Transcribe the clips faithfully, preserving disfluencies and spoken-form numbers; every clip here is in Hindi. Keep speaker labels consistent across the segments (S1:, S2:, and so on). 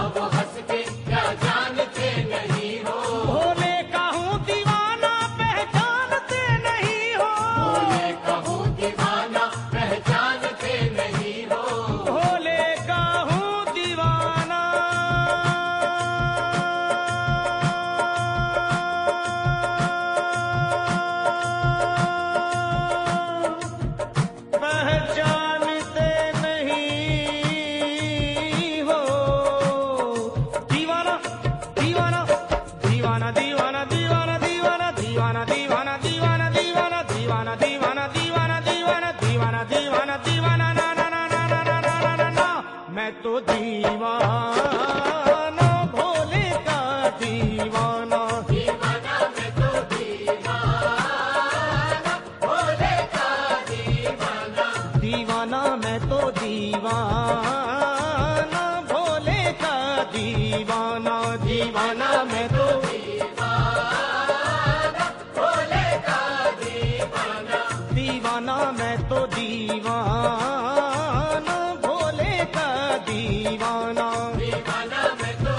S1: वो हंस के क्या जानते नहीं हो।
S2: भोले का हूँ दीवाना पहचानते नहीं हो।
S1: भोले का हूँ दीवाना पहचानते नहीं हो।
S2: भोले का हूँ दीवाना पहचानते नहीं हो। दीवाना दीवाना दीवाना दीवाना दीवाना दीवाना दीवाना दीवाना दीवाना दीवाना दीवाना दीवाना दीवाना दीवाना दीवाना दीवाना दीवाना ना ना ना ना ना ना ना ना ना मैं तो दीवाना भोले का दीवाना।
S1: दीवाना मैं तो दीवाना भोले का दीवाना।
S2: दीवाना मैं तो दीवाना भोले का दीवाना। दीवाना मैं तो
S1: दीवाना भोले का दीवाना।
S2: दीवाना मैं तो दीवाना भोले का दीवाना।
S1: दीवाना मैं तो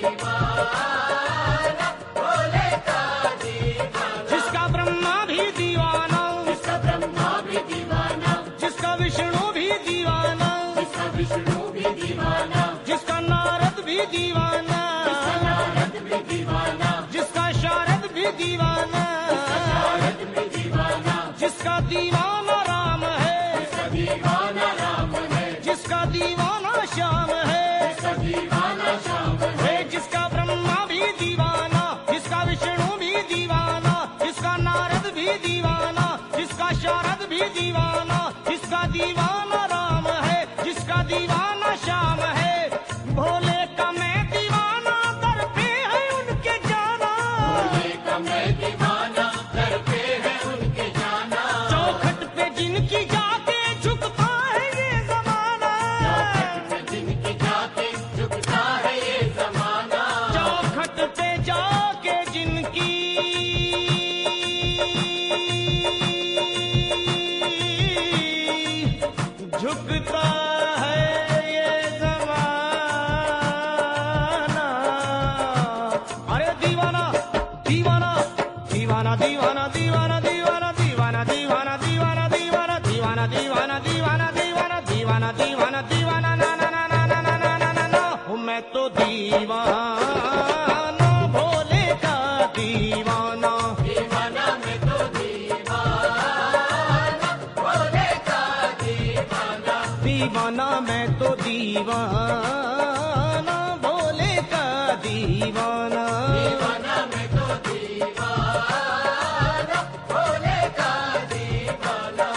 S1: दीवाना भोले का दीवाना।
S2: जिसका ब्रह्मा भी दीवाना,
S1: जिसका ब्रह्मा भी दीवाना,
S2: जिसका विष्णु भी दीवाना,
S1: जिसका विष्णु भी दीवाना,
S2: जिसका नारद भी दीवाना,
S1: जिसका नारद भी दीवाना,
S2: जिसका शारद भी दीवाना,
S1: नारद भी दीवाना,
S2: जिसका दीवाना राम है,
S1: जिसका दीवाना राम है,
S2: जिसका दीवाना श्याम है,
S1: जिसका दीवाना श्याम है,
S2: हे जिसका ब्रह्मा भी दीवाना, जिसका विष्णु भी दीवाना, जिसका नारद भी दीवाना, जिसका शारद भी दीवाना, जिसका दीवाना राम है, जिसका दीवाना श्याम है। भोले का मैं दीवाना दर पे है उनके जाना।
S1: भोले का मैं दीवाना दर पे है उनके जाना।
S2: चौखट पे जिनकी जाके झुकता है ये जमाना।
S1: चौखट पे जिनकी जाके झुकता है ये जमाना।
S2: चौखट पे जाके जिनकी झुकता है ये जमाना। अरे दीवाना दीवाना दीवाना दीवाना दीवाना दीवाना दीवाना दीवाना दीवाना दीवाना दीवाना दीवाना दीवाना दीवाना दीवाना दीवाना दीवाना ना ना ना ना ना ना ना ना ना हूँ मैं तो दीवाना भोले का दीवाना।
S1: दीवाना मैं तो दीवाना भोले का दीवाना।
S2: दीवाना मैं तो दीवाना भोले का दीवाना।
S1: दीवाना मैं तो दीवाना भोले का दीवाना।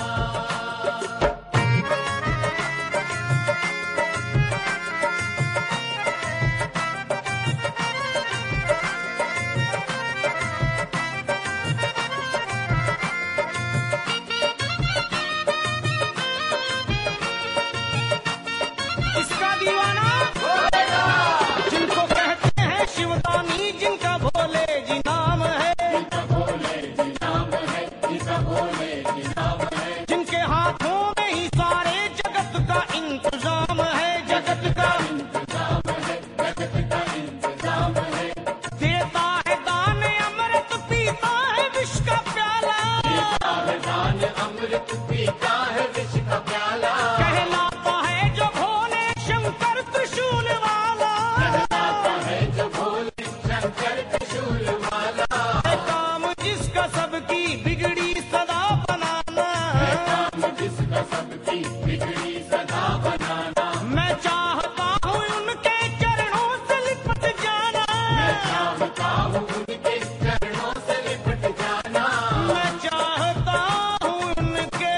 S2: इसका दीवाना जिनको कहते हैं शिवदानी, जिनका भोले जी नाम है,
S1: जिसका भोले जी नाम है, जिसका भोले जी नाम है,
S2: जिनके हाथों में ही सारे जगत का इंतजाम है। जगत का
S1: इंतजाम है, जगत का इंतजाम है।
S2: देता है दान अमृत, पीता है विष का प्याला।
S1: पीता है दान अमृत, पीता है विष का प्याला।
S2: कहलाता है जो भोले शंकर त्रिशूल वाला।
S1: कहलाता है जो भोले शंकर त्रिशूल वाला।
S2: है काम जिसका सबकी बिगड़ी सदा बनाना।
S1: है काम जिसका सबकी बिगड़ी सदा बनाना।
S2: मैं चाहता हूँ उनके चरणों से लिपट जाना।
S1: मैं चाहता हूँ उनके चरणों से लिपट जाना।
S2: मैं चाहता हूँ उनके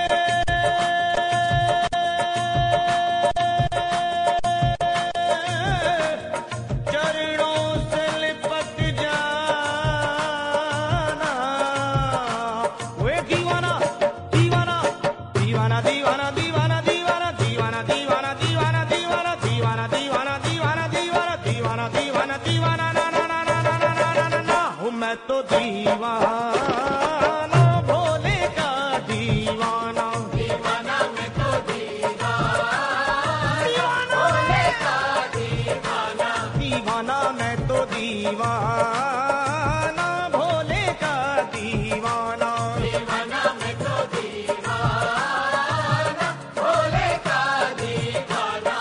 S2: चरणों से लिपट जाना। वे दीवाना दीवाना दीवाना दीवाना दीवाना दीवाना दीवाना दीवाना दीवाना दीवाना दीवाना दीवाना दीवाना दीवाना दीवाना दीवाना दीवाना ना ना ना ना ना ना ना ना ना हूँ मैं तो दीवाना भोले का दीवाना।
S1: दीवाना मैं तो दीवाना
S2: दीवाना
S1: भोले का दीवाना।
S2: दीवाना, भोले का दीवाना।
S1: दीवाना मैं तो दीवाना, भोले का दीवाना।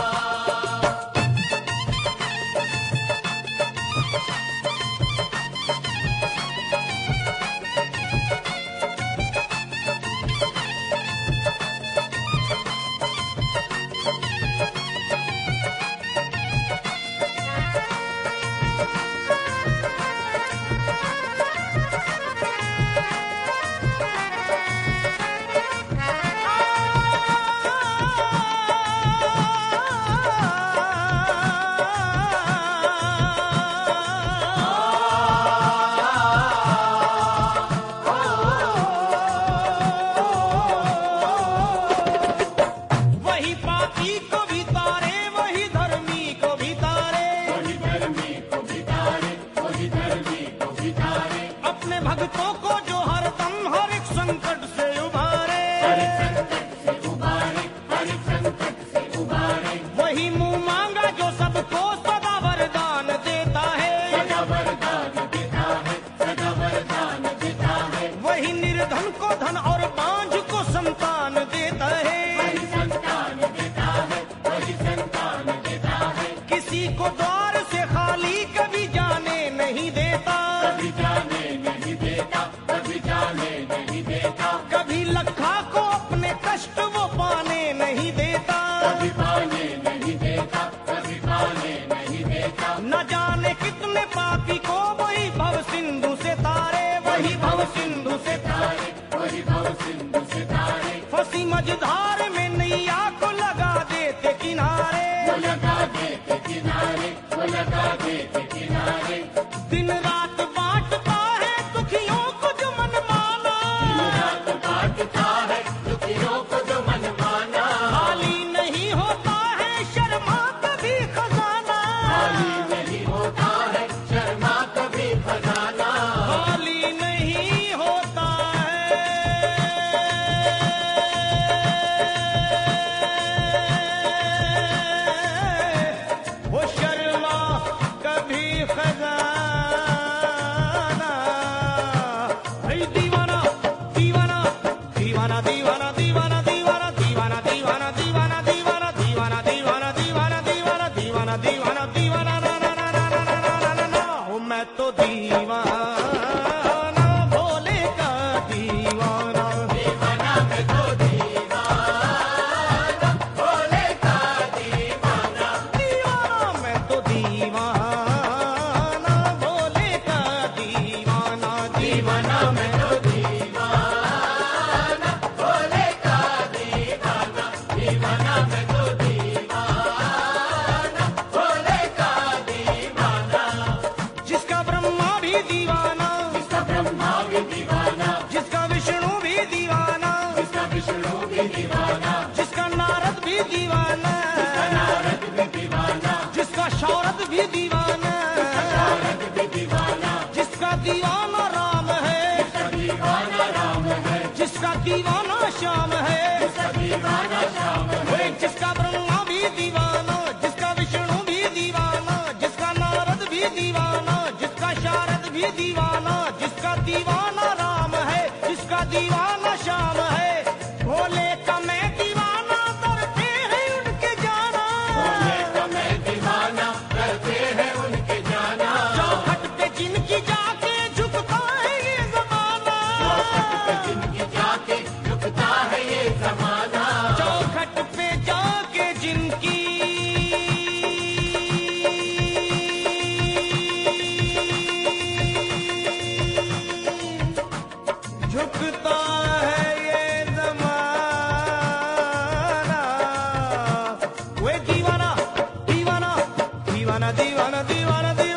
S2: वही पापी को भी तारे, वही धर्मी को भी तारे,
S1: वही धर्मी को भी तारे, वही धर्मी को भी तारे।
S2: अपने भक्तों को जो हरदम हर एक संकट से उबारे।
S1: हर एक संकट से उबारे, हर एक संकट से उबारे।
S2: वही मुंह मांगा जो सबको सदा वरदान देता है।
S1: सदा वरदान देता है, सदा वरदान देता है।
S2: वही निर्धन को धन और बांझ को संतान देता है।
S1: वही संतान देता है, वही संतान देता है।
S2: किसी को द्वार से खाली कभी जाने नहीं देता।
S1: कभी जाने नहीं देता, कभी जाने नहीं देता।
S2: कभी लखा को अपने कष्ट वो पाने नहीं देता।
S1: कभी पाने नहीं देता, कभी पाने नहीं देता।
S2: न जाने कितने पापी को वही भव सिंधु से तारे, वही भव सिंधु से तारे।
S1: वही भव सिंधु से तारे।
S2: फंसी मझधार में नैया को लगा देते किनारे।
S1: वो लगा देते किनारे, वो लगा देते किनारे।
S2: दिन रात बांटता है दुखियों को जो मन माना।
S1: रात बांटता है दुखियों को जो मन माना।
S2: खाली नहीं होता है शर्मा कभी खजाना।
S1: खाली नहीं होता है शर्मा कभी खजाना।
S2: खाली नहीं होता है वो शर्मा कभी खजाना। ऐ दीवाना दीवाना दीवाना दीवाना दीवाना दीवाना दीवाना दीवाना दीवाना दीवाना दीवाना दीवाना दीवाना दीवाना दीवाना दीवाना दीवाना ना ना ना ना ना ना ना ना ना। ओ मैं तो दीवाना, भोले का दीवाना।
S1: दीवाना मैं तो दीवाना, भोले का दीवाना।
S2: दीवाना मैं तो दीवाना, भोले का दीवाना।
S1: दीवाना मैं तो दीवाना, भोले का दीवाना। दीवाना मैं तो दीवाना, भोले का दीवाना।
S2: जिसका ब्रह्मा भी दीवाना,
S1: जिसका ब्रह्मा भी दीवाना,
S2: जिसका विष्णु भी दीवाना,
S1: जिसका विष्णु भी दीवाना,
S2: जिसका नारद भी दीवाना,
S1: नारद भी दीवाना,
S2: जिसका शौरद भी दीवाना,
S1: नारद भी दीवाना।
S2: जिसका दीवाना राम है,
S1: जिसका दीवाना राम है,
S2: जिसका दीवाना श्याम है।
S1: जिसका दीवाना श्याम है।
S2: ओए जिसका ब्रह्मा भी दीवाना, जिसका विष्णु भी दीवाना, जिसका नारद भी दीवाना, जिसका शारद भी दीवाना, जिसका दीवाना राम है, जिसका दीवाना श्याम है। भोले का मैं दीवाना, डरते हैं उनके जाना।
S1: भोले का मैं दीवाना, करते हैं उनके जाना।
S2: चौखट पे जिनकी जाके झुकता है ये जमाना।
S1: चौखट पे जिनकी जाके झुकता है ये जमाना।
S2: चौखट पे जाके जिनकी झुकता है ये जमाना। वे दीवाना दीवाना दीवाना दीवाना दीवाना दीवाना